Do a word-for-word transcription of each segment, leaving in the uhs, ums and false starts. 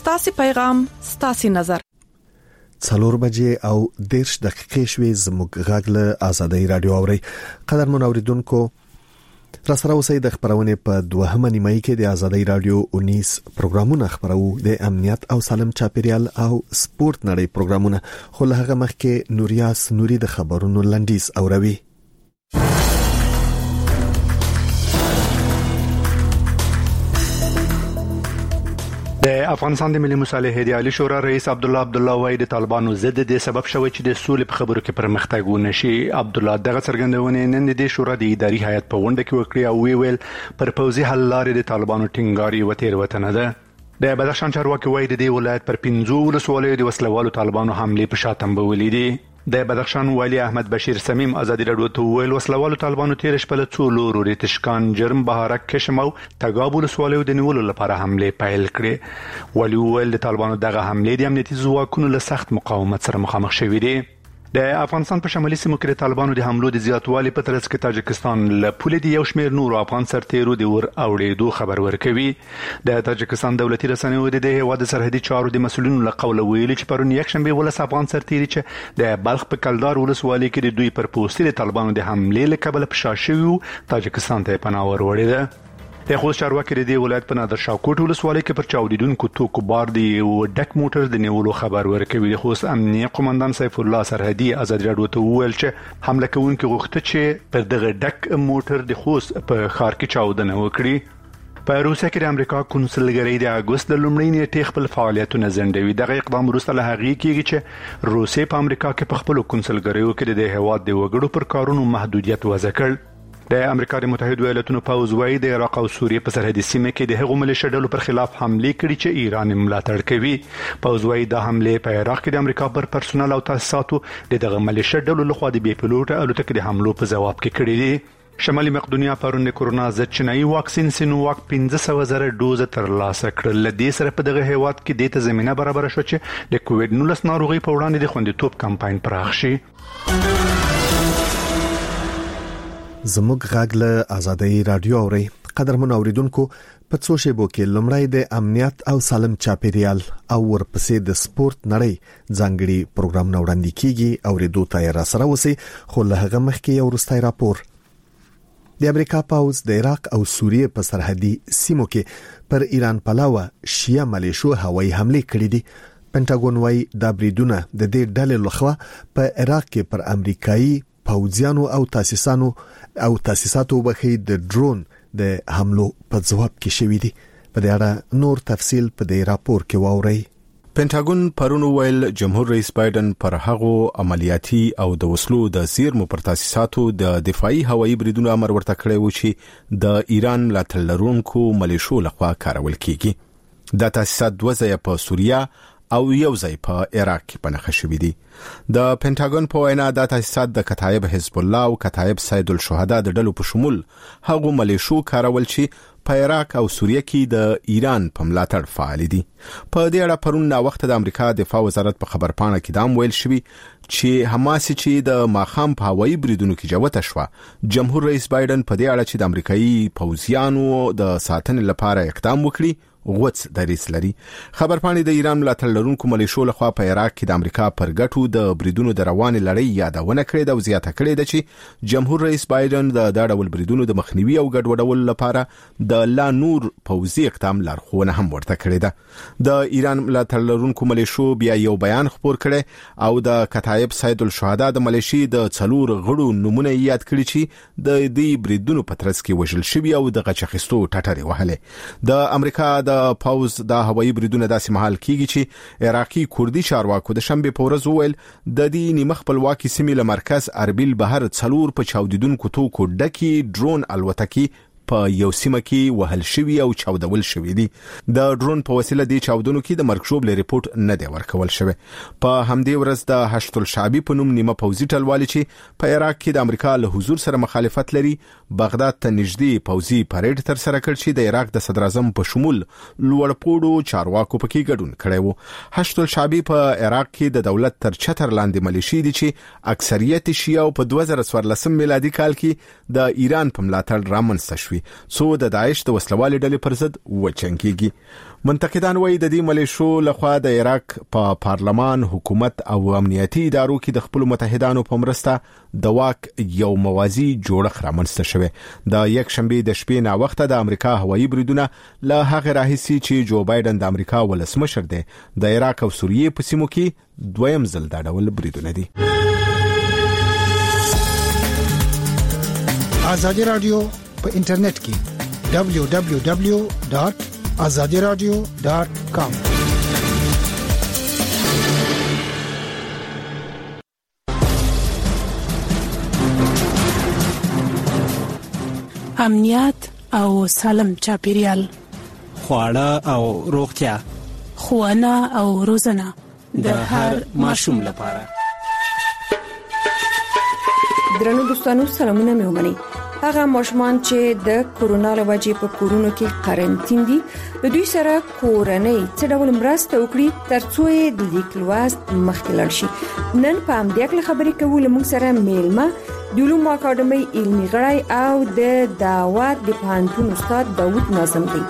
ستاسو پیغام ستاسو نظر څلور بجې او دیرش دقیقې شوې زموږ غږ له آزادۍ رادیو اوري. قدرمن اوریدونکو را سره اوسئ د خبرونې په دوهمه نیمایي کې د آزادۍ رادیو انیس پروګرامونه خبرو د امنیت او سالم چاپیریال او سپورت نړۍ پروګرامونه، خو له هغه مخکې نوریاس نوري د خبرونو لنډیز اوروي. د افغانستان د ملي مصالحې د عالی شورا رئیس عبد الله عبد الله وايي د طالبانو ضد د سبب شوی چې د سولې په خبرو کې پرمختګ ونشي. عبد الله دغه څرګندونه نن د شورا د اداري هیئت په غونډه کې وکړه او وی ویل پر پوزي حل لارې د طالبانو ټینګاري و تیر وطن ده. د بدخشان چارواکي وايي د ولایت پر پنځو ولسوالیو د وسلوالو طالبانو حمله په شاتم بولې دي. د بدخشان والی احمد بشیر سمیم ازادي رادیو ته ویل وسلوالو طالبانو تیر شپه څو لورو ریتشکان جرم بهارک کشم او تګاب ولسوالیو د نیولو لپاره حمله پیل کړې. والی ویل د طالبانو دغه حمله د امنیتي ځواکونو له سخت مقاومت سره مخامخ شوې دي. د افغانستان په شمالي سیمو کې طالبانو د حملو د زیاتوالي په ترڅ کې تاجکستان له پولې د یو شمېر نورو افغان سرتیرو د ور اوړېدو خبر ورکوي. د تاجکستان دولتي رسنیو د دې هیواد سرحدي چارو د مسولینو له قوله ویلي چې پرون یک شنبه ولس افغان سرتیري چې د بلخ په کلدار ولسوالۍ کې د دوی پر پوستې د طالبانو د حملې له کبله په شا شوي تاجکستان ته پناه ور وړې ده. د خوست چارواکي د ولایت په نادر شاه کوټ ولسوالۍ کې پر چاودیدونکو توکو بار دی او ډک موټر د نیولو خبر ورکوي. د خوست امنیه قومندان سیف الله سرحدي آزاد رادیو ته ویل چې حمله کوونکي غوښته چې پر دغه ډک موټر د خوست په ښار کې چاودنه وکړي. په روسیه کې د امریکا کنسولګری د اگست د لومړۍ نیټې خپل فعالیتونه ځنډوي. دغه اقدام وروسته له هغې کېږي چې روسیه په امریکا کې په خپل کنسولګریو کې د هیواد د وګړو پر کارونو محدودیت وضع کړ. د امریکا د متحده ایالاتونو پوځ وايي د عراق او سوریې په سرحدي سیمه کې د هغو ملیشیا ډلو پر خلاف حمله کړې چې ایران ملاتړ کوي. پوځ وايي د حمله په عراق کې د امریکا پر پرسونل او تاسیساتو د دغه ملیشیا ډلو لخوا د بي پيلوټ الوتکې د حملو په جواب کې کړې دي. شمالي مقدونیا پرون د کورونا ضد چینایي واکسین سینوواک پنځه سوه زره ډوز ترلاسه کړل. لدې سره په دغه هیواد کې د ته زمينه برابر شو چې د کووډ نولس ناروغي په وړاندې د خوندیتوب کمپاین پراخ شي. زموږ غږ له آزادۍ رادیو اوري. قدرمن اوریدونکو په څو شیبو کې لومړی د امنیت او سالم چاپیریال او ورپسې د سپورت نړۍ ځانګړي پروګرام وړاندې کیږي. اوریدو ته را سره وسی خو له هغه مخکې یو وروستی راپور. د امریکا پوځ د عراق او سوریې په سرحدي سیمو کې پر ایران پلاوه شیا ملیشو هوایي حمله کړې دي. پینټاګون وايي دا بریدونه د دې ډلې لخوا په عراق کې پر امریکایي پوځیانو او تاسیسانو او تاسیساتو بخې د ډرون د حملو په ځواب کې شوې دي. په دې اړه نور تفصیل په دې راپور کې واورئ. پینټاګون پرون ویل جمهور رئیس بایدن پر هغو عملیاتي او د وسلو د زیرمو پر تاسیساتو د دفاعي هوایي بریدونو امر ورته کړی و چې د ایران ملاتړ لرونکو ملیشو لخوا کارول کیږي. دا تاسیسات دوه ځایه په سوریه او یو ځای په عراق کې پنهخه شوي دي. د پینټاګون په وینا دا تاسیسات د کتایب حزب الله او کتایب سید الشهدا د ډلو په شمول هغو ملیشو کارول چې په عراق او سوریه کې د ایران په ملاتړ فعال دي. په دې اړه پرون نا وخت د امریکا دفاع وزارت په خبرپاڼه کې دام ویل شوی چې حماس چې د ماخام په هوایي بریدونو کې جوته شو، جمهور رئیس بایدن په دې اړه چې د امریکایي پوځیانو د ساتنې لپاره اقدام وکړي غوڅ دریس لري. خبرپاڼې د ایران ملاتړ لرونکو ملیشو لخوا په عراق کې د امریکا پر ګټو د بریدونو د روانې لړۍ یادونه کړې ده او زیاته کړې ده چې جمهور رئیس بایدن د دا ډول بریدونو د مخنیوي او ګډوډولو لپاره د لا نور پوځي اقدام لارښوونه هم ورته کړې ده. د ایران ملاتړ لرونکو ملیشو بیا یو بیان خپور کړي او د کتایب سید الشهدا د ملیشي د څلور غړو نمونه یاد کړي چې د دې بریدونو په ترڅ کې وژل شوي او د غچ اخیستو ټټرې وهلې. د امریکا د پاوز د هوایي بریدونه داسې مهال کیږي چې عراقي کوردي چارواکو د شنبه په ورځ وویل د دې نیمه خپلواکي سیمې له مرکز اربیل بهر څلور په چاودیدونکو توکو ډکي ډرون الوتکې په یو سیمه کې وهل شوی او چاودول شوی دي. د ډرون په وسیله د چاودنو کې د مرکزوب له ریپورت نه دی ورکول شوی. په همدې ورځ د هشت الشعبي په نوم نیمه پوځي ټلوالي چې په عراق کې د امریکا له حضور سره مخالفت لري بغداد ته نږدې پوځي پریډ تر سره کړ چې د عراق د صدر اعظم په شمول لوړپوړو چارواکو پکې ګډون کړی و. هشت الشعبي په عراق کې د دولت تر چتر لاندې ملیشي دي چې اکثریت شیعه په دوه زره څوارلسم میلادي کال کې د ایران په ملاتړ رامنځته شوي څو د داعش د وسلوالې ډلې پر ضد وجنګيږي. منتقدان وایي د دې ملیشو لخوا د عراق په پارلمان، حکومت او امنیتي ادارو کې د خپل متحدانو په مرسته د واک یو موازی جوړښت رامنځته شوی. د یک شنبه د شپې نا وخت د امریکا هوایي بریدونه له هغه راهیسي چې جو بایدن د امریکا ولسمشر دی د عراق او سوریې په سیمو کې دویم ځل دا ډول بریدونه دي. آزادی رادیو په انټرنیټ کې دبلیو دبلیو دبلیو ډاٹ azadi radio dot com. امنیت او سالم چاپیریال، خواړه او روغتیا، ښوونه او روزنه د هر ماشوم لپاره. درنو دوستانو، سلامونه مې ومنئ. هغه ماشومان چې د کورونا له وجې په کورونو کې قرنټین دي، د دوی سره کورنۍ څه ډول مرسته وکړي ترڅو یې د لیک لوست مخکې لاړ شي. نن په همدې اړه خبرې کوو. موږ سره میلمه د علوم اکاډمۍ علمي غړی او د دعوت د پوهنتون استاد داوود ناظم دی.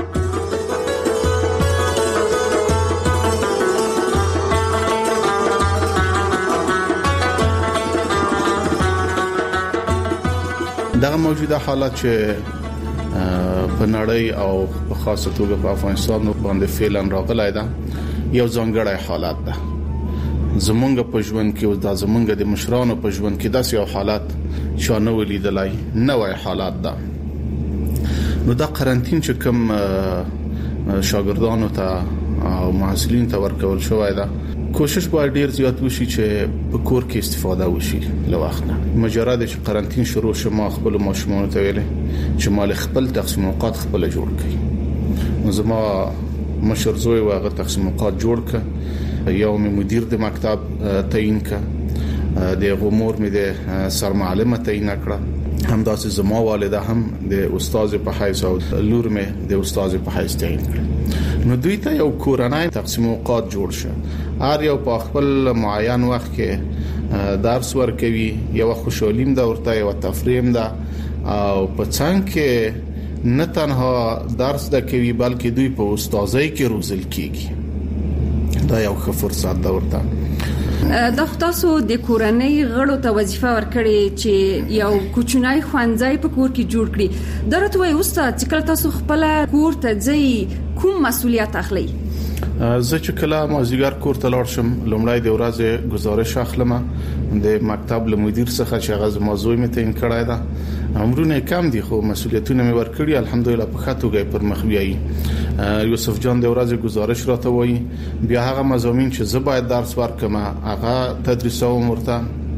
دغه موجوده حالت چې په نړۍ او په خاصه توګه په افغانستان باندې فعلا راغلی ده، یو ځانګړی حالت ده. زمونږ په ژوند کې او د زمونږ د مشرانو په ژوند کې داسې یو حالت چې نه ولیدلای، نوې حالت ده. نو دا قرنټین چې کوم شاګردانو ته او محصلین ته ورکول شوی ده، کوشش باید ډیر زیات وشي چې په کور کې استفاده وشي له وخت نه. مجرد چې قرنټین شروع شمه خپل ماشومان ته ویلې چې مال خپل تقسیم اوقات خپل جوړ کړي. نو زما مشر زوی واغه تقسیم اوقات جوړ ک، یو می مدیر د مکتب تعیین ک، د غمور می د سرمعلمه تعیین کړه، همداسې زما والده هم د استاد په حیث او لور می د استاد په حیث تعیین کړه. نو دوی ته یو کورنۍ تقسیم اوقات جوړ شه، هر یو په خپل معین وخت کې درس ورکوي، یو خوشالیم ده ورته، یو تفریم ده، او په څنګه کې نه تنها درس ده کوي بلکې دوی په استادۍ کې روزل کیږي. دا یو ښه فرصت ده ورته. د تاسو د کورنۍ غړو ته وظیفه ورکړي چې یو کوچنی خوانځای په کور کې جوړ کړي. درته وای استاد چې کله تاسو خپل کور ته ځئ کوم مسؤلیت اخلي؟ زه چې کله مازیګر کور ته لاړ شم، لومړی د ورځې گزارش اخلم د مکتب له مدیر څخه چې هغه موضوع مې تعیین کړی ده. امرونه کم دي خو مسؤلیتونه مې ورکړي، الحمدلله په ښه توګه پر مخ بیایي. یوسف جان د ورځې گزارش راته وایي، بیا هغه مضامین چې زه باید درس ورکم هغه تدریسوم ورته.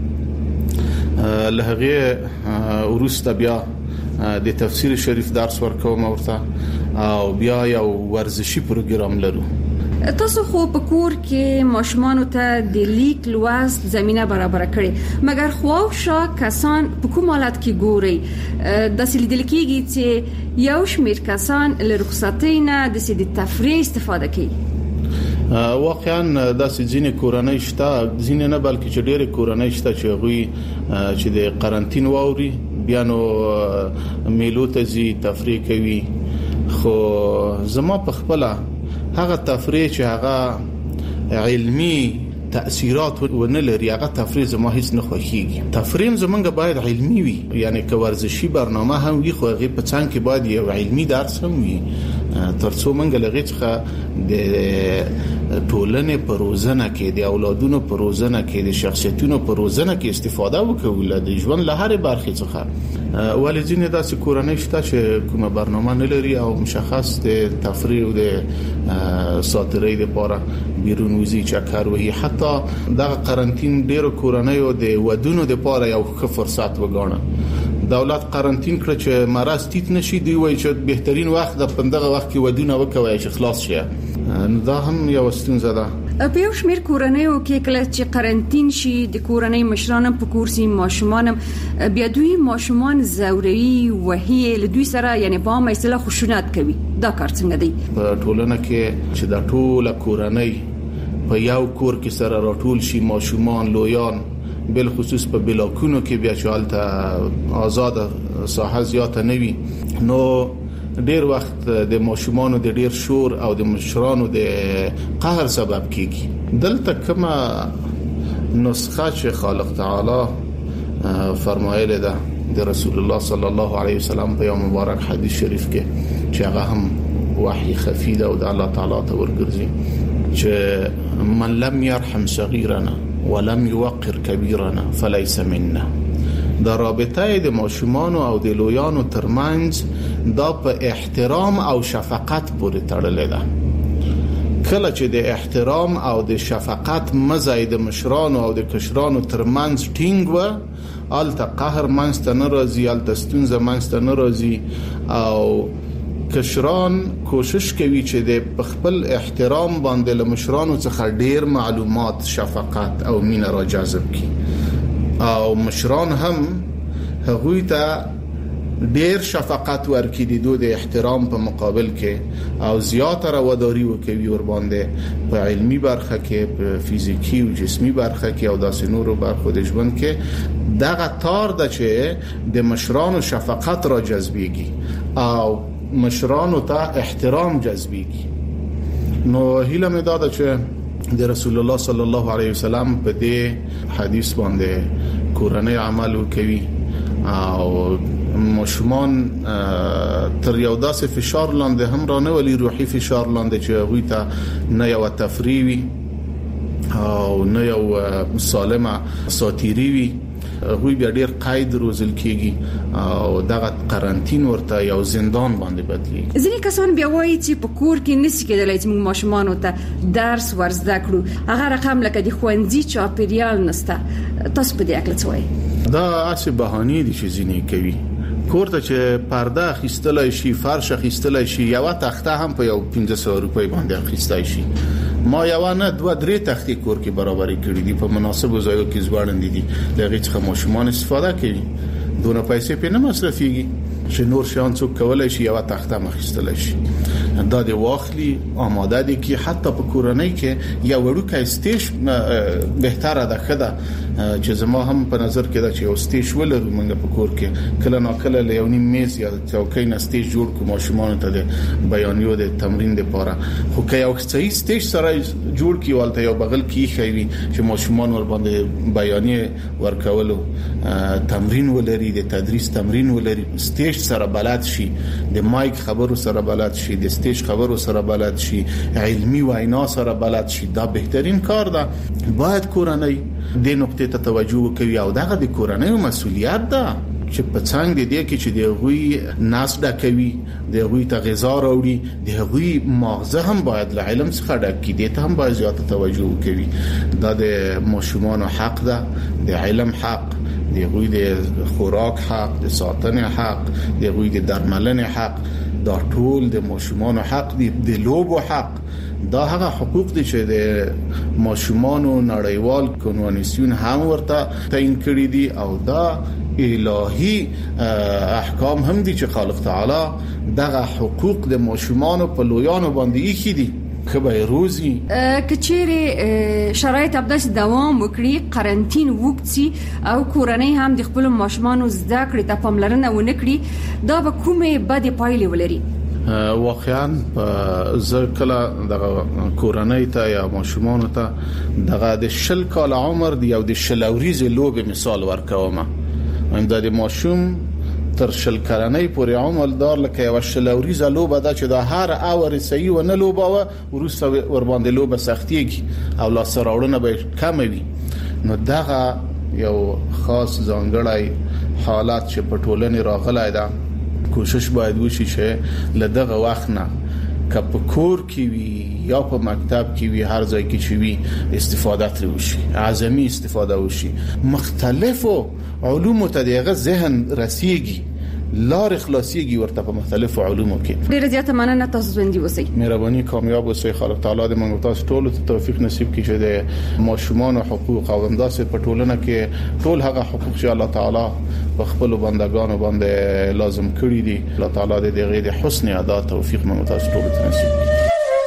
له هغه وروسته بیا د تفسیر شریف درس ورکوم ورته، او بیا یو ورزشي پروګرام لرو. تاسو خو په کور کې ماشومان ته د لیک لوست زمينه برابر کړي، مګر خواوشا کسان په کوم حالت کې ګوري د سلیدل کېږي چې یو شمیر کسان له رخصتۍ نه د سید تفریح استفاده کوي. واقعا دا سيزينه کورنۍ شته، ځینې نه بلکې چې ډېر کورنۍ شته چې غوي چې د قرنټین ووري بیا نو میلو ته زی تفریح کوي. خو زما په خپل هغه تفریح چې هغه علمی تأثیرات ونه لري، هغه تفریح زما هیڅ نه خوښیږي. تفریح زمونږ باید علمی وي، یعنی که ورزشي برنامه هم وي خو هغه په څنګ کې باید یو علمی درس هم وي ترڅو موږ لږ څخه د ټولنې په روزنه کې، د اولادونو په روزنه کې، د شخصیتونو په روزنه کې استفاده وکړو د ژوند له هرې برخې څخه. والدین داسې کورنۍ شته چې کومه برنامه نه لري او مشخص د تفریح او د ساترۍ لپاره بیرون وزي چکر وهي. حتی دغه قرنټین ډیرو کورنۍ او د ودونو لپاره یو ښه فرصت وګڼه. دولت قرنټین کړ چې مرض تیت نشي، دی وایي چې بهترین وخت د پندغه وخت کې ودونه وکوي چې خلاص شي. دا هم یو ستونزه ده. په یو شمیر کورنیو کې کله چې قرنټین شي د کورنۍ مشرانو په کورسي ماشومان بیا دوی ماشومان زوري وهي له دوی سره، یعنی په عامه اصطلاح خشونت کوي. دا کار څنګه دی؟ په ټولنه کې چې د ټوله کورنۍ په یو کور کې سره راټول شي ماشومان لویان، بل خصوص په بلاکونو کې بیا چالت آزاد ساحه زیاته نوي، نو ډیر وخت د ماشومانو د ډیر شور او د مشرانو د قهر سبب کیږي. دلته کومه نسخه چې خالق تعالی فرمایله ده د رسول الله صلی الله علیه وسلم په یو مبارک حدیث شریف کې چې هغه هم وحی خفی ده او د الله تعالی ته ورګرځي چې من لم يرحم صغيرنا ولم يوقر كبيرنا فليس منا. دا رابطه د ماشومان او د لویانو ترمنځ دا په احترام او شفقت پورې تړلې ده. کله چې د احترام او د شفقت مزاید مشران او د کشرانو ترمنځ ټینګ و، الته قهر منځ ته نه راځي، الته ستونزه منځ ته نه راځي او کشران کوشش کوي چې د خپل احترام باندې له مشرانو څخه ډیر معلومات، شفقت او مینه را جذب کړي او مشران هم هغوی ته ډیر شفقت ورکړي د دوی د احترام په مقابل کې او زیاته رواداری وکوي ور باندې په علمي برخه کې، په فزیکی او جسمي برخه کې او داسې نورو برخو د ژوند کې. دغه تار د چې د مشرانو شفقت را جذبيږي او مشرانو ته احترام جذبيږي. نو هیله مې دا ده چې د رسول الله صلی الله علیه وسلم په دې حدیث باندې کورنۍ عمل وکوي او مشمان تر یو داسې فشار لاندې هم رانه ولی روحي فشار لاندې چې هغه ته نه یو تفریوي او نه یو سالمه ساتيري وي، هغه بیا ډیر قید روزل کیږي او دغه قرنټین ورته یو زندان باندې بدلیږي. ځینې کسان بیا وایي چې په کور کې نسی کېدلای چې موږ ماشومان ته درس ورزده کړو، هغه رقم لکه د خوندزي چاپیریال نسته. تاسو په دې اړه څه وایي؟ دا اصلي بهانه دي چې ځینې کوي. کور ته چې پرده خيستلای شي، فرش خيستلای شي، یو تخته هم په یو پنځه سوه روپۍ باندې خيستای شي. ما یو نه دوه درې تختې کور کې برابرې کړې دي په مناسبو ځایو کې ځوړندې دي، لږه څخه ماشومان استفاده کوي، دونه پیسې په نه مصرفيږي چې نور شان څوک کولای شي یو تخته مخستلای شي. دا د واخلي آماده دي کې حتی په کورنۍ کې یو وړوکی سټیج بهتره ده خدا چې زما هم په نظر کې دا چې یو سټیج ولرو موږ په کور کې کله نا کله له یو نیم میز یا څوکۍ نه سټیج جوړ کوم ماشومان ته د بیانیو د تمرین لپاره. خو که یو صحیح سټیج سره جوړ کی ولته یو بغل کې خوي چې ماشومان ور باندې بیانیه ورکولو تمرین ولري، د تدریس تمرین ولري، سټیج سره بلد شي، د مایک خبرو سره بلد شي، د سټیج خبرو سره بلد شي، علمي وینا سره بلد شي. دا بهترین کار ده. باید کورنۍ د نقطې ته توجه وکړي او دغه د کورنۍ مسؤلیت ده چې په څنګه دي کې چې د غوي ناس ډکوي، د غوي ته غذا راوړي، د غوي مغزه هم باید له علم څخه ډک کړي، د ته هم باید زیاته توجه وکړي. دا د ماشومان حق ده، د علم حق، د غوي د خوراک حق، د ساتنې حق، د غوي د درملنې حق، دا ټول د ماشومان حق دي، د لوبو حق. دا هغه حقوق دي چې د ماشومان نړیوال کنوانسیون هم ورته تعین کړی دي او دا الهي احکام هم دي چې خالق تعالی دغه حقوق د ماشومان په لویانو باندې یې دي. خبره روزي کچېره شرایط ابداس دوام وکړي، قرنټین وکړي او کورنۍ هم د خپل ماشومان زده کړې ته پاملرنه ونکړي، دا به کومه بده پایلې ولري؟ واقعا زه کله د کورنۍ ته یا ماشومان ته دغه د شل کال عمر دی او د شلوريز لوب مثال ورکوم. هم د ماشوم تر شل کلنۍ پورې عمر دار لکه یو شلوريز لوب دا چې د هر اور صحیح و نه لوبه ورسته ور باندې لوب سختيږي او لا سراوړنه به کم وي. نو دغه یو خاص ځانګړی حالات چې په ټولنې راغلای دا کوشش باید وشي چې لدغه وخت نه که په کور کې وي یا په مکتب کې وي، هر ځای کې چې وي استفاده تر وشي، اعظمي استفاده وشي، مختلفو علومو ته دغه ذهن رسیږي، لار خلاصيږي ورته په مختلفو علومو کې. ډیره زیاته مننه، تاسو ژوندۍ اوسئ، مهرباني کامیاب اوسئ. خالق تعالی دې موږ تاسو ټول ته توفیق نصیب کړي چې د ماشومان حقوق او همداسې په ټولنه کې ټول هغه حقوق چې الله تعالی په خپل بندگانو باندې لازم کړی دي، الله تعالی دې دغه د حسن ادا توفیق موږ تاسو ټول ته نصیب کړي.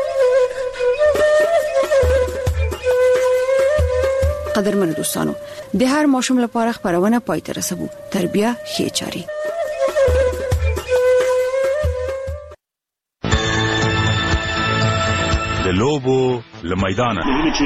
قدرمن دوستانو، د هر ماشوم لپاره خبرونه پای ته رسوو. تربیه ښه چاري. د لوبو له میدانه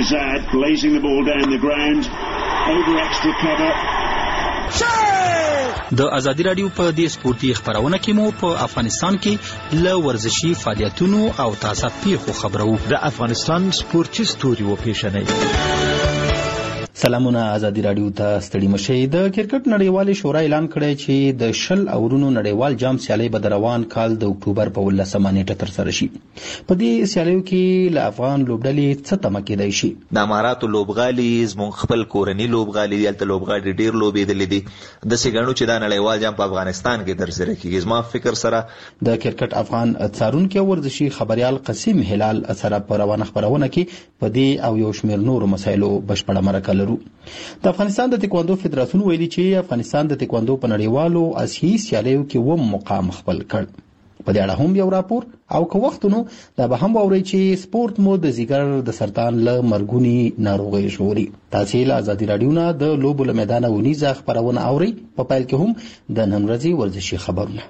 د ازادي رادیو په دې سپورتي خبرونه کې مو په افغانستان کې له ورزشي فعالیتونو او تازه پیښو خبرو. د افغانستان سپورتي ستوري و پیښنې. سلامونه ازادي رادیو ته ستړي مشئ. د کرکټ نړیوالې شورا اعلان کړی چې د شل اورونو نړیوال جام سیالي به د روان کال د اکتوبر په ولسمه نیټه ترسره شي. په دې سیالیو کې له افغان لوبډلې څه تمه کېدای شي؟ د اماراتو لوبغالي زموږ خپل کورني لوبغالي دلته لوبغالي ډیر لوبېدلې دي. د سګڼو چې دا نړیوال جام په افغانستان کې ترسره کیږي. زما فکر سره د کرکټ افغان څارونکي ورزشي خبريال قاسم هلال سره په روانه خبرونه کې په دې او یو شمېر نورو مسایلو بشپړه مرکه لرو. د افغانستان د تکواندو فدراسیون ویلي چې افغانستان د تکواندو په نړیوالو آسیایي سیالیو کې و مقام خپل کړ. په دې اړه هم یو راپور او که وختونو دا به هم واوري چې سپورت مو د ځیګر د سرطان له مرګونی ناروغي ژغوري. تاسو له ازادي رادیو نه د لوبو له میدانه ونیزه خبرونه اوري. په پیل کې هم د نن ورځې ورزشي خبرونه.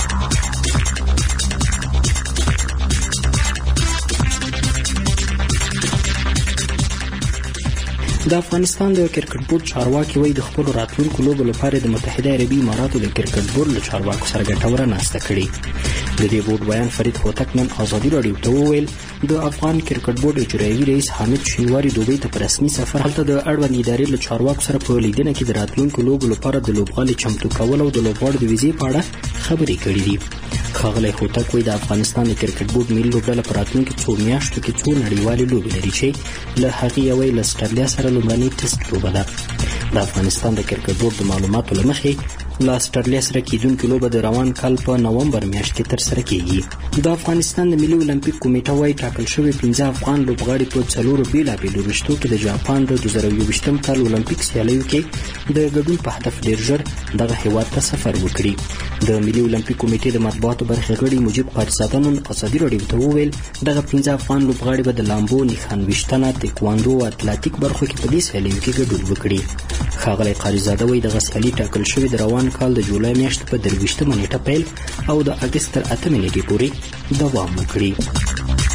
د افغانستان د کرکټ بورډ چارواکي وایي د خپل راتلونکو لوبو لپاره د متحده عربي اماراتو د کرکټ بورډ له چارواکو سره ګټوره ناسته کړې. د دې بورډ بیان فرید هوتک نن ازادي رادیو ته وویل د افغان کرکټ بورډ اجرایي رئیس حامد شینواری دوبۍ ته په رسمي سفر هلته د اړوند ادارې له چارواکو سره په لیدنه کې د راتلونکو لوبو لپاره د لوبغالي چمتو کول او د لوبغاړو د ویزې په اړه خبرې کړې دي. ښاغلی هوتک وایي د افغانستان د کرکټ بورډ ملي لوبډله په راتلونکو څو میاشتو کې څو نړیوالې لوبې لري چې له هغې یوه له اسټرالیا سره لومړنۍ ټیسټ لوبه ده. د افغانستان د کرکټ بورډ د معلوماتو له مخې له اسټرالیا سره کېدونکې لوبه د روان کال په نومبر میاشت کې ترسره کیږي. د افغانستان د ملي اولمپیک کمیټه وايي ټاکل شوي پنځه افغان لوبغاړي په څلورو بېلابېلو رشتو کې د جاپان د دوه زره یوویشتم کال اولمپیک سیالیو کې د ګډون په هدف ډېر ژر دغه هېواد ته سفر وکړي. د ملي اولمپیک کمیټې د مطبوعاتو برخې غړي مجیب قاریزاده نن ازادي رادیو ته وویل دغه پنځه افغان لوبغاړي به د لامبو، نښان ویشتنه، تکواندو او اتلاتیک برخو کې په دې سیالیو کې ګډون وکړي. ښاغلی قاریزاده وایي دغه سیالي ټاکل شوې د روان کال د جولای میاشتې په درویشتمه نیټه پیل او د اګست تر اتمې نیټې پورې دوام وکړي.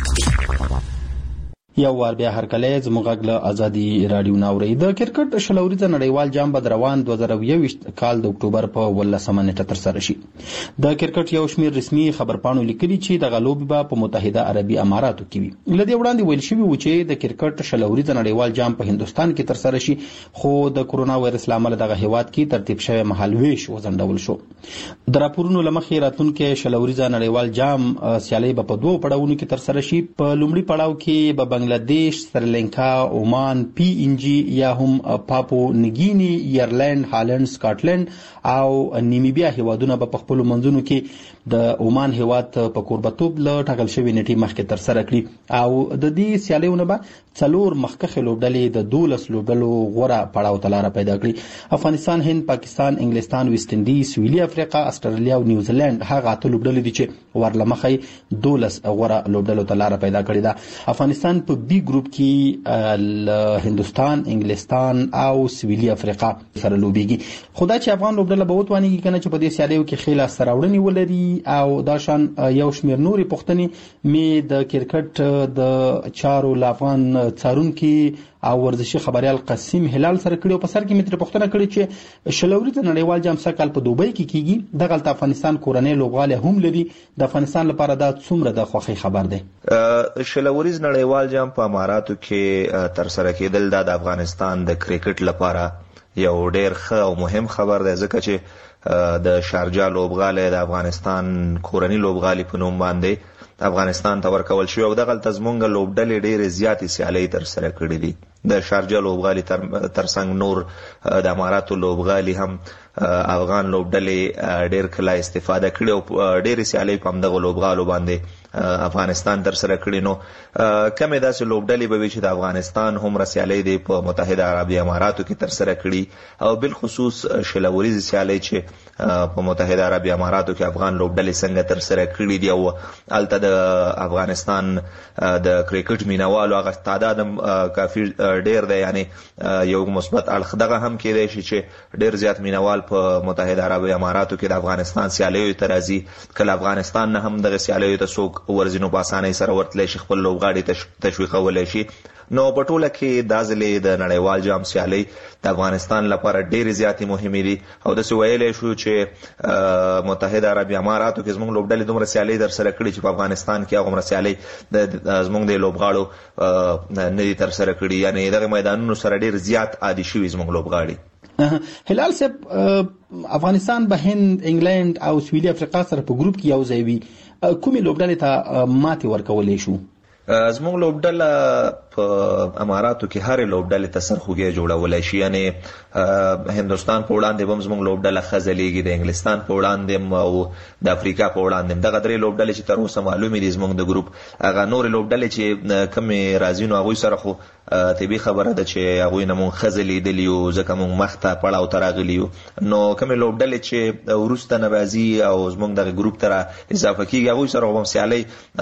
یو وار بیا هرکلی زموږ غږ له ازادي رادیو نه اورئ. د کرکټ شل اوريزه نړیوال جام به د روان دوه زره یوویشت کال د اکتوبر په ولسمه نیټه ترسره شي. د کرکټ یو شمېر رسمي خبرپاڼو لیکلي چې دغه لوبې به په متحده عربي اماراتو کې وي. له دې وړاندې ویل شوي و چې د کرکټ شل اوريزه نړیوال جام په هندوستان کې ترسره شي، خو د کورونا وایرس له امله دغه هیواد کې ترتیب شوی مهالویش وځنډول شو. د راپورونو له مخې راتلونکي شل اوريزه نړیوال جام سیالۍ به په دوه پړاوونو کې ترسره شي. په لومړي پړاو کې به بنگلاديش، سریلانکا، عمان، پی ان جی یا هم پاپو نګینی، ایرلند، هالند، سکاټلند او نیمیبیا هیوادونه به په خپل منځونو کې د عمان هیواد په کوربتوب له ټاکل شوی نیټې مخکې ترسره کړي او د دې سیالیو نه به څلور مخکښې لوبډلې د دولس لوبډلو غوره پړاو ته لاره پیدا کړي. افغانستان، هند، پاکستان، انګلستان، ویسټ انډیز، سویلي افریقا، استرالیا او نیوزیلند هغه اته لوبډلې دي چې ورله مخې دولس غوره لوبډلو ته لاره پیدا کړې ده. افغانستان په بی ګروپ کې هندوستان، انګلستان او سویلي افریقا سره لوبېږي. خو دا چې افغان لوبډله به وتوانېږي که نه چې په دې سیالیو کې ښې لاسته راوړنې ولري او دا شان یو شمېر نورې پوښتنې مې د کرکټ د چارو له افغان څارونکي او ورزشي خبريال قاسم هلال سره کړي او په سر کې مې ترې پوښتنه کړې چې شل اوريزه نړیوال جام سږ کال په دوبۍ کې کیږي. دغلته افغانستان کورنۍ لوبغالی هم لري. د افغانستان لپاره دا څومره د خوښۍ خبر دی؟ شل اوريز نړیوال جام په اماراتو کې ترسره کېدل دا د افغانستان د کرکټ لپاره یو ډېر ښه او مهم خبر دی، ځکه چې د شارجه لوبغالی د افغانستان کورنۍ لوبغالي په نوم باندې افغانستان ته ورکول شوی او دغلته زمونږ لوبډلې ډېرې زیاتې سیالۍ ترسره کړي دي. د شارجه لوبغالي ترڅنګ نور د اماراتو لوبغالي هم افغان لوبډلې ډېر کله استفاده کړي او ډېرې سیالۍ په همدغه لوبغالو باندې افغانستان ترسره کړي. نو کمې داسې لوبډلې به وي چې د افغانستان هومره سیالۍ دی په متحده عربي اماراتو کې ترسره کړي او بالخصوص شل اوريزې سیالۍ چې په متحده عربي اماراتو کې افغان لوبډلې څنګه ترسره کړي دي او هلته د افغانستان د کرکټ مینوالو هغه تعداد هم کافي ډېر دی، یعنی یو مثبت اړخ دغه هم کېدای شي چې ډېر زیات مینوال په متحده عربي اماراتو کې د افغانستان سیالیو ته راځي. کله افغانستان نه هم دغه سیالیو ته څوک ورزینو په اسانۍ سره ورتلی شي، خپل لوبغاړي تشویقولی شي. نو په ټوله کې دا ځلې د نړیوال جام سیالۍ د افغانستان لپاره ډېرې زیاتې مهمې دي او داسې ویلی شو چې متحده عربي اماراتو کې زموږ لوبډلې دومره سیالۍ ترسره کړي چې په افغانستان کې هغومره سیالۍ زموږ د لوبغاړو نه دي ترسره کړي، یعنې دغه میدانونو سره ډېر زیات عادي شوي زموږ لوبغاړي. هلال صاحب، افغانستان به هند، انګلند او سویلي افریقا سره په ګروپ کې یو ځای وي، کومې لوبډلې ته ماتې ورکولی شو؟ زموږ لوبډله په اماراتو کې هرې لوبډلې ته سرخوږی جوړولی شي، یعنې هندوستان په وړاندې به هم زموږ لوبډله ښه ځلیږي، د انګلستان په وړاندې هم او د افریقا په وړاندې هم. دغه درې لوبډلې چې تر اوسه معلومې دي زموږ د ګروپ، هغه نورې لوبډلې چې کومې راځي نو هغوی سره خو طبیعي خبره ده چې هغوی نه مونږ ښه ځلیدلي یو، ځکه مونږ مخ ته پړاو ته راغلي یو. نو کومې لوبډلې چې وروسته نه راځي او زموږ دغه ګروپ ته را اضافه کېږي، هغوی سره به هم سیالۍ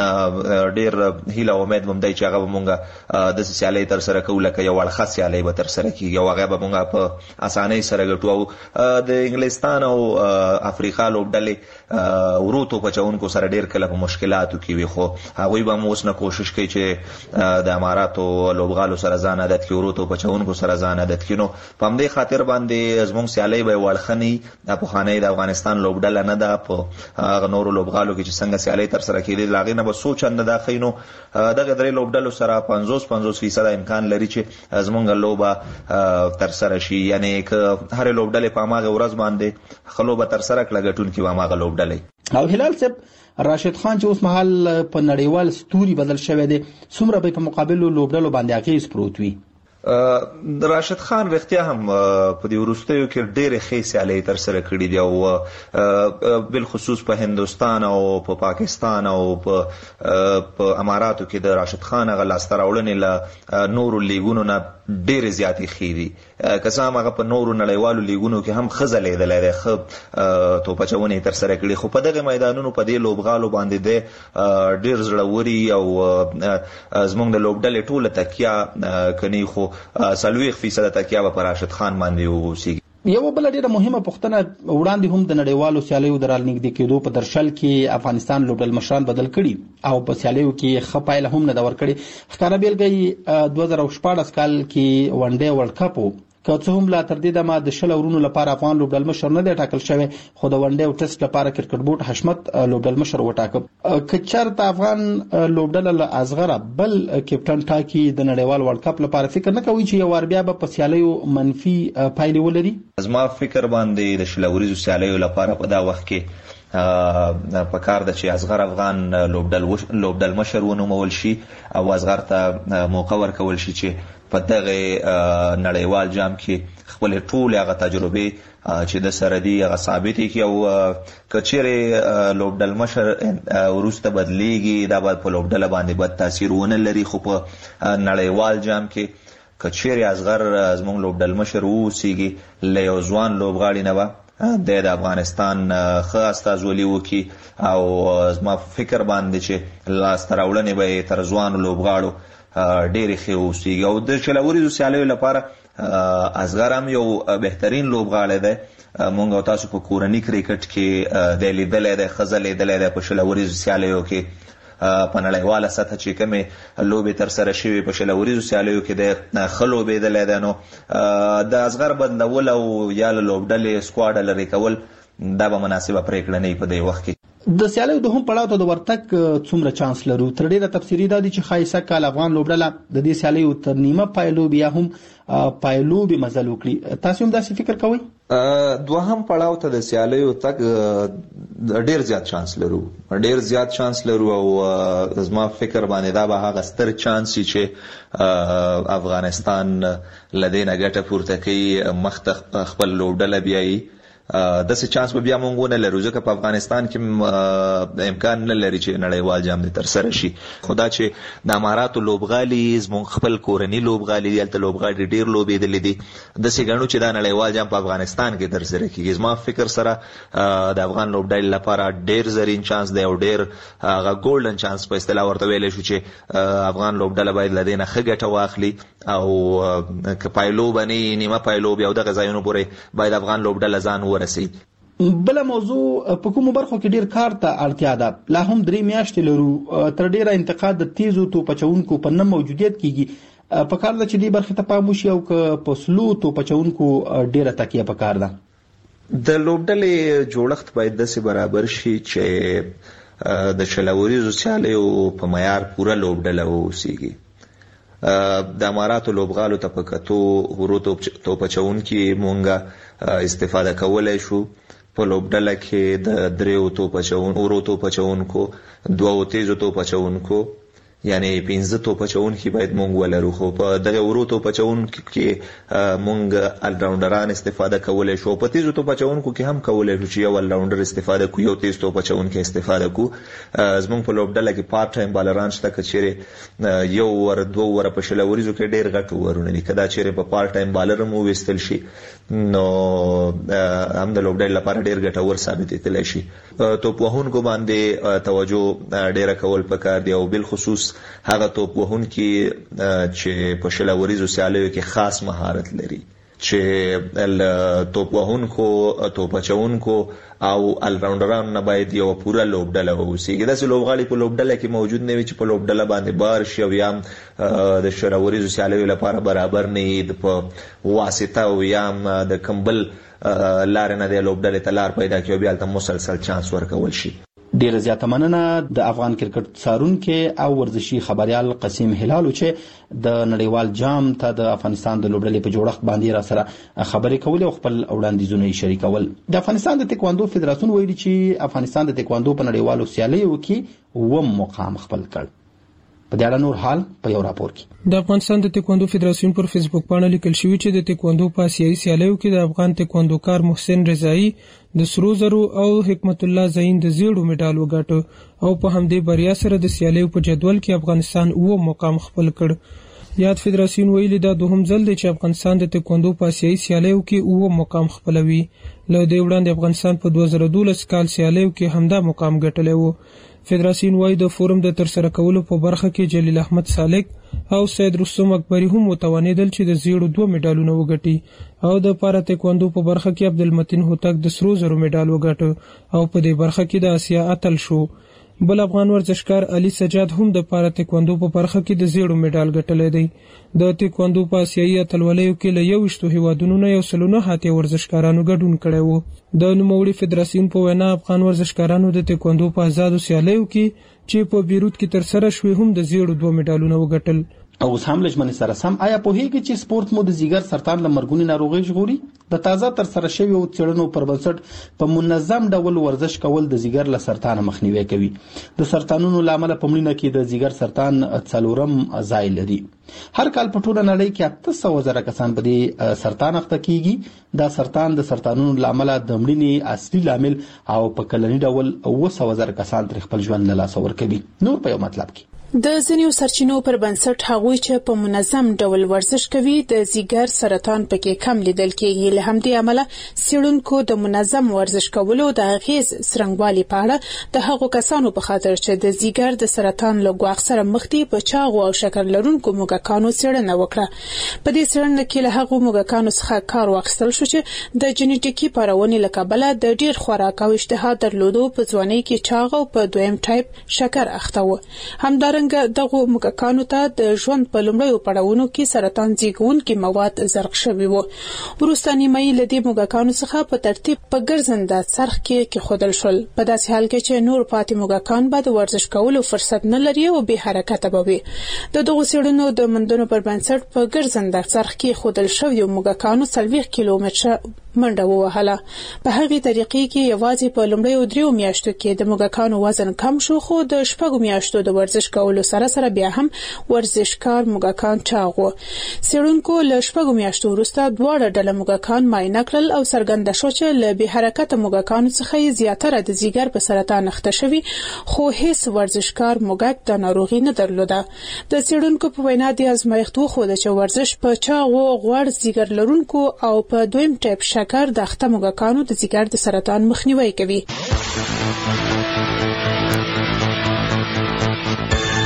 ډېر هیله او امید به هم دی چې هغه به مونږ داسې سیالۍ ترسره کوو لکه یو اړخه سیالۍ به ترسره کېږي او هغه به مونږ په اسانۍ سره ګټو. او د انګلستان او افریقا لوبډلې ورو توپ اچوونکو سره ډېر کله په مشکلاتو کې وي، خو هغوی به هم اوس نه کوشش کوي چې د اماراتو لوبغالو سره ځان عادت کړي، ورو توپ اچوونکو سره ځان عادت کړي. نو په همدې خاطر باندې زموږ سیالۍ به یو اړخه نه وي. دا پخوانۍ د افغانستان لوبډله نه ده، په هغه نورو لوبغالو کې چې څنګه سیالۍ ترسره کېدې د هغې نه به څو چنده دا ښیي. نو دغه درې لوبډلو سره پنځوس پنځوس فیصده امکان لري چې زموږ لوبه ترسره شي، یعنې که هرې لوبډلې په هماغه ورځ باندې ښه لوبه ترسره کړه، ګټونکي به هماغه لوبډلې. او هلال صاحب، راشد خان چې اوس مهال په نړیوال ستوري بدل شوی دی، څومره به په مقابلو لوبډلو باندې اغېز پروت وي؟ راشد خان رښتیا هم په دې وروستیو کې ډېرې ښې سیالۍ ترسره کړي دي او بالخصوص په هندوستان او په پاکستان او په اماراتو کې د راشد خان هغه لاسته راوړنې له نورو لیګونو نه ډېرې زیاتې ښې دي. که څه هم هغه په نورو نړیوالو لیګونو کې هم ښه ځلیدلی دی، ښه توپ اچونې یې ترسره کړي، خو په دغه میدانونو په دې لوبغالو باندې دی ډېر زړوري او زموږ د لوبډلې ټوله تکیه کني، خو څلوېښت فیصده تکیه به په راشد خان باندې واوسېږي. یو بل ډیره مهمه پوښتنه، وړاندې هم د نړیوالو سیالیو د رالنږدې کېدو په درشل کې افغانستان لوبډل مشران بدل کړي او په سیالیو کې ښه پایله هم نه ده ورکړې. ښکاره بیلګه یې دوه زره شپاړس کال کې ون ډے ورلډ کپ و، که څه هم لا تر دې دمه د شل اورونو لپاره افغان لوبډل مشر نه دی ټاکل شوی، خو د ون ډے او ټسټ لپاره کرکټ بورډ حشمت لوبډل مشر وټاکه. که چېرته افغان لوبډله له اصغره بل کپټن ټاکي د نړیوال ورلډ کپ لپاره، فکر نه کوي چې یو وار بیا به په سیالیو منفي پایلې ولري؟ زما فکر باندې د شل اوریزو سیالیو لپاره په دا وخت کې په کار ده چې اصغر افغان لوبډل مشر ونومول شي او اصغر ته موقع ورکول شي چې په دغه نړیوال جام کې خپل ټول هغه تجربه چې د سره دی هغه ثابتې کړي او کچېرې لوبډل مشر وروسته بدلیږي، دا به په لوبډله باندې بد تاثیر ونه لري. خو په نړیوال جام کې کچېرې اصغر زموږ لوبډل مشر واوسېږي، له یو ځوان لوبغاړي نه به د افغانستان ښه استازولي وکړي او زما فکر باندې چې لاسته راوړنې به یې تر ځوانو لوبغاړو ډېرې ښې واوسېږي. او د شل اوریزو سیالیو لپاره اصغر هم یو بهترین لوبغاړی دی. مونږ او تاسو په کورني کرکټ کې دی لیدلی دی، ښه ځلیدلی دی په شل اوریزو سیالیو کې. په نړیواله سطحه چې کومې لوبې ترسره شوي په شل اوریزو سیالیو کې دی ښه لوبېدلی دی. نو د اصغر بدلول او یا له لوبډلې سکواډه لرې کول دا به مناسبه پرېکړه نه وي په دې وخت کې. د سیالیو د هم پړاو ته د ورتګ څومره چانس لرو؟ تر ډېره تفصیلي دا دي چې ښایسته کال افغان لوبډله د دې سیالیو تر نیمه پایلوبې یا هم پایلوبې مزل وکړي. تاسو هم داسې فکر کوئ؟ دوهم پړاو ته د سیالیو تګ ډېر زیات چانس لرو، ډېر زیات چانس لرو او زما فکر باندې دا به هغه ستر چانس چې افغانستان له دې نه ګټه پورته کوي، مخ ته خپل لوبډله بیایي. داسې چانس به بیا مونږ ونه لرو ځکه په افغانستان کې امکان نه لري چې نړیوال جام دې ترسره شي. خو دا چې د اماراتو لوبغالي زموږ خپل کورني لوبغالي دي، هلته لوبغاړي ډېر لوبېدلي دي، داسې ګڼو چې دا نړیوال جام په افغانستان کې ترسره کېږي. زما فکر سره د افغان لوبډلې لپاره ډېر زرین چانس دی او ډېر هغه ګولډن چانس په اصطلاح ورته ویلی شو چې افغان لوبډله باید له دې نه ښه ګټه واخلي او که پایلوبه نه وي، نیمه پایلوبې او دغه ځایونو پورې باید افغان لوبډله ځان ورسوي. بل موضوع په کومو برخو کې ډیر کار ته اړتیا ده. لا هم درې میاشتې لرو، تر ډیره انتقاد د تیزو توپچونکو په نه موجودیت کیږي. په کار ده چې دې برخې ته پام وشي او که په سلو توپچونکو ډیره تکیه په کار ده. د لوبډلې جوړښت باید داسې برابر شي چې د شلوریزو سیالیو په معیار پوره لوبډله واوسیږي. د اماراتو لوبغالو ته په کتو ورو توپچونکي مونږه استفاده کولای شو. په لوبډله کې د دریو توپچون ورو توپچونکو، دوه تیزو توپچونکو، یعنی پنځه توپچونکي باید مونږ ولرو. خو په دغه ورو توپچونکو کې مونږ ال راونډران استفاده کولای شو. په تیزو توپچونکو کې هم کولای شو چې یو ال راونډر استفاده کو، یو تیز توپچونکي استفاده کو. زمونږ په لوبډله کې پارت ټایم بالران شته که چیرې یو ور دوه ور په شلوریزو کې ډیر غټ ورونه دي. کدا چیرې په پارت ټایم بالر مو وستل شي نو هم د لوبډلې لپاره ډیر ګټور ثابتېدلی شي. توپ وهونکو باندې توجه ډیره کول پکار دی، او بل خصوص هغه توپ وهونکي چې په شلوریزو سیالیو کې خاص مهارت لري، چې توپ وهونکو، توپچونکو او ال راونډرانو نه باید یو پوره لوبډله واوسیږي. داسې لوبغاړي په لوبډله کې موجود نه وي چې په لوبډله باندې بار شي او یا د شلوریزو سیالیو لپاره برابر نه وي، په واسطه او یا د کمبل لارې نه د لوبډلې ته لار پیدا کړي او بیا هلته مسلسل چانس ورکول شي. ډیره زیاته مننه د افغان کرکټ څارونکي او ورزشي خبريال قسیم هلال چې د نړیوال جام ته د افغانستان د لوبډلې په جوړښت باندې را سره خبرې کولې او خپل وړاندیزونه یې شریکول. د افغانستان د تکواندو فدراسیون ویلي چې افغانستان د تکواندو په نړیوالو سیالیو کې اووم مقام خپل کړ. په دې اړه نور حال په یو راپور کې د افغانستان د تکواندو فدراسیون پر فیسبوک باندې لیکل شوی چې د تکواندو په آسیایي سیالیو کې د افغان تکواندوکار محسن رضایی د سرو زرو او حکمت الله زین د زیړو میډال وګاټه او په همدې بریا سره د سیالیو په جدول کې افغانستان اووم مقام خپل کړ. یاد فدراسیون ویلي دا دوهم ځل دی چې افغانستان د تکواندو په آسیایي سیالیو کې اووم مقام خپلوي. له دې وړاندې افغانستان په دوه زره دولس کال سیالیو کې همدا مقام ګټلی و. فدراسیون وايي د فورم د ترسره کولو په برخه کې جلیل احمد سالک او سید رستم اکبری هم متوانیدل چې د زیړو دوه میډالونه وګټي او د پارا تکواندو په برخه کې عبدالمتین هوتک د سرو زرو میډال وګاټه او په دې برخه کې د اسیا اتل شو. بل افغان ورزشکار علي سجاد هم د پارا تکواندو په برخه کې د زیړو میډال ګټلی دی. د تکواندو په آسیایي اتلولیو کې له یوویشتو هیوادونو نه یو سل نه اتیا ورزشکارانو ګډون کړی و. د نوموړي فدراسیون په وینا افغان ورزشکارانو د تکواندو په آزادو سیالیو کې چې په بیروت کې ترسره شوې هم د زیړو دوه میډالونه وګټل. او اوس هم لجمن سره سم آیا پوهیږي چې سپورت مو د ځیګر سرطان له مرګونی ناروغي ژغوري؟ د تازه تر سره شوی او څېړنو پر بنسټ په منظم ډول ورزش کول د ځیګر له سرطان مخنیوي کوي. د سرطانونو لامل په مړینه کې د ځیګر سرطان څلورم ځای لري. هر کال په ټوله نړۍ کې اته سوه زره کسان په دې سرطان اخته کیږي. دا سرطان د سرطانونو لامل د مړینې اصلي لامل او په کلنی ډول اوه سوه زره کسان تر خپل ژوند له لاسه ورکوي. نور په یو مطلب کې د ځینو سرچینو پر بنسټ هغوی چې په منظم ډول ورزش کوي د ځیګر سرطان پکې کم لیدل کېږي. له همدې امله څېړونکو د منظم ورزش کولو د اغیز څرنګوالي په اړه د هغو کسانو په خاطر چې د ځیګر د سرطان له ګواښ سره مخ دي په چاغو او شکر لرونکو موږکانو څېړنه وکړه. په دې څېړنه کې له هغو موږکانو څخه کار واخیستل شو چې د جنیټیکي پارونې له کبله د ډیر خوراک او اشتها درلودو په ځوانۍ کې چاغ او په دویم ټایپ شکر اخته و. همدارنګه دغه موږکانو ته د ژوند په لومړیو پړاوونو کې سرطان زیږونکي مواد زرق شوي وو. وروسته نیمایي له دې موږکانو څخه په ترتیب په ګرځنده څرخ کې کېښودل شول. په داسې حال کې چې نور پاتې موږکان به د ورزش کولو فرصت نه لري او بې حرکته به وي. د دغو څېړنو د موندنو پر بنسټ په ګرځنده څرخ کې ایښودل شویو موږکانو څلوېښت کیلومتره منډه ووهله. په هغې طریقې کې یوازې په لومړیو دریو میاشتو کې د موږکانو وزن کم شو، خو د شپږو میاشتو د ورزش کولو سره سره بیا هم ورزشکار موږکان چاغ وو. څېړونکو له شپږو میاشتو وروسته دواړه ډله موږکان معاینه کړل او څرګنده شوه چې له بې حرکته موږکانو څخه یې زیاتره د ځیګر په سرطان اخته شوي، خو هیڅ ورزشکار موږک د ناروغي نه درلوده. د څېړونکو په وینا دې ازمایښت وښوده چې ورزش په چاغو، غوړ ځیګر لرونکو او په دویم ټایپ شکر د اخته موږکانو د ځیګر د سرطان مخنیوی کوي.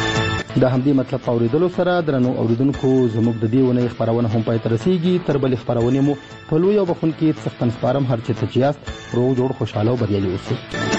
د همدې مطلب اوریدلو سره درنو اوریدونکو زموږ د دې ونې خبرونه هم پای تر رسیدي. تر بل خبرونه مو په لوی او بخون کې څښتن سپارم هر چیرته چې یاست روغ جوړ خوشاله او بریالي اوسئ.